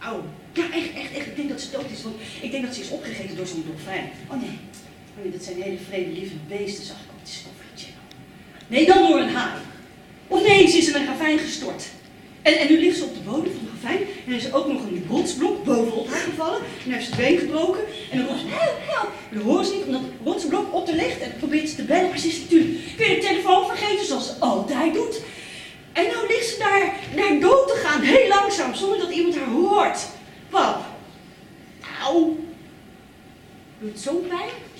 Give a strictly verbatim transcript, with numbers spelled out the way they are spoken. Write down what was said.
Auw. Ja, echt, echt, echt. Ik denk dat ze dood is, want ik denk dat ze is opgegeten door zo'n dolfijn. Oh nee. Oh nee, dat zijn hele vredelievende beesten, zag ik op Discovery Channel. Nee, dan door een haai. Of nee, ze is in een ravijn gestort. En, en nu ligt ze op de bodem van de ravijn en er is ook nog een rotsblok bovenop haar gevallen. En daar heeft ze het been gebroken en dan roept ze, help, help. Maar dan hoort ze niet om dat rotsblok op te lichten en dan probeert ze te bellen, maar ze is natuurlijk weer de telefoon vergeten zoals ze altijd doet. En nou ligt ze daar naar dood te gaan, heel langzaam, zonder dat iemand haar hoort. Pap, auw. Doet het zo'n pijn?